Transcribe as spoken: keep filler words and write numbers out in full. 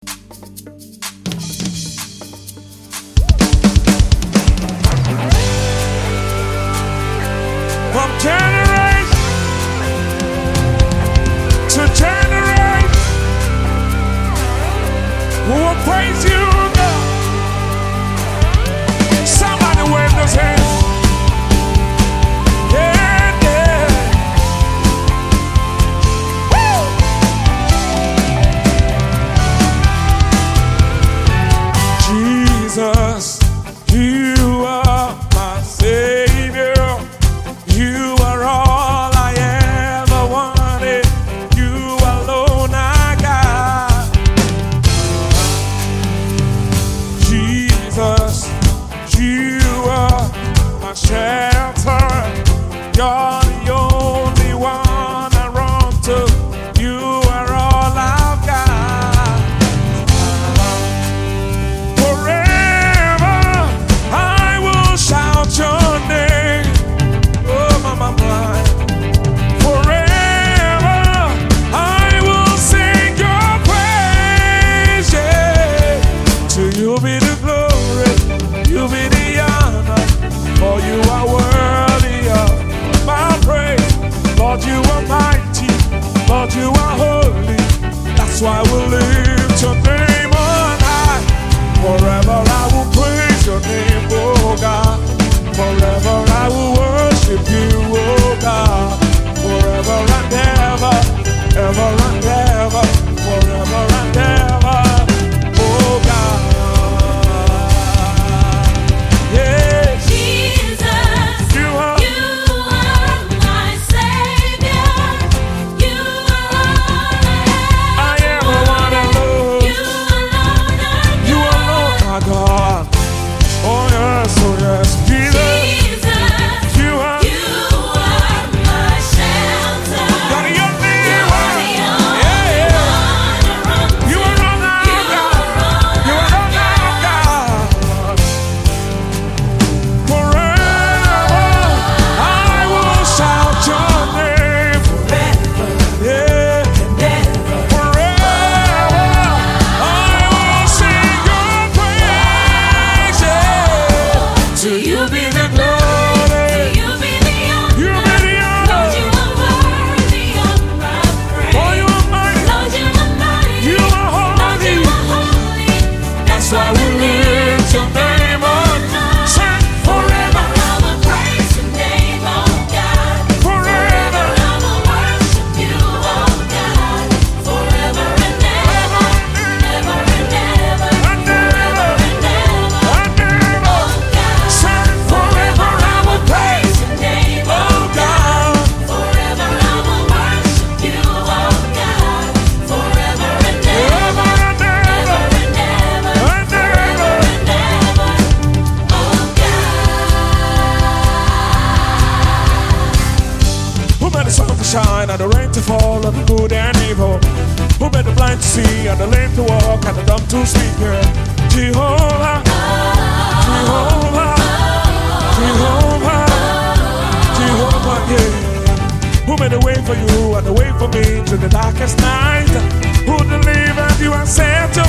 From generation to generation, who will praise you, God. Somebody wave those hands. Yeah, yeah. Woo! Jesus, you are my Savior. You are all I ever wanted. You alone I got. Jesus, you are my shelter. You're the only one I run to. You are all I've got. Forever I will shout your name. Forever I will sing your praise, yeah. To you be the glory, you be the honor, for you are worthy of my praise. Lord, you are mighty, Lord, you are holy. That's why we'll lift your name on high. Forever I will praise your name, oh God. Forever I will worship you, oh God. Forever and ever, ever and ever, forever and ever, oh God. Yeah. Jesus, You are, you are my Savior. You are all I I ever wanna lose. You alone I You alone, my God. Oh yes, oh yes, Jesus. Jesus, You are, you are my shelter. you're the only You're one. the Yeah, only yeah. one I run to. You are all I You got. are all You are all I I got. Forever I will shout your name. Yeah. Forever I will sing your praise. Yeah. To you be the glory. You be the honor. You be the Lord, you honor. are worthy of my praise. For you are mighty. Lord, you are mighty. You are Lord, you holy. are holy. That's why we lift your name on high. Sing forever. I will praise your name, oh God. Forever. I will worship you, oh God. Forever and ever, ever and ever, And never, and ever, and never. oh God. Sing forever I will praise. Your name, Oh oh God. Forever I will worship you, oh God. Forever and ever, Ever and ever. and ever, And never. and ever, oh God. Who made the sun to shine and the rain to fall on the good and evil? Who made the blind to see and the lame to walk and the dumb to speak? Yeah. Jehovah, Jehovah, Jehovah, Jehovah, yeah. Who made the way for you and the way for me through the darkest night? Who delivered you and set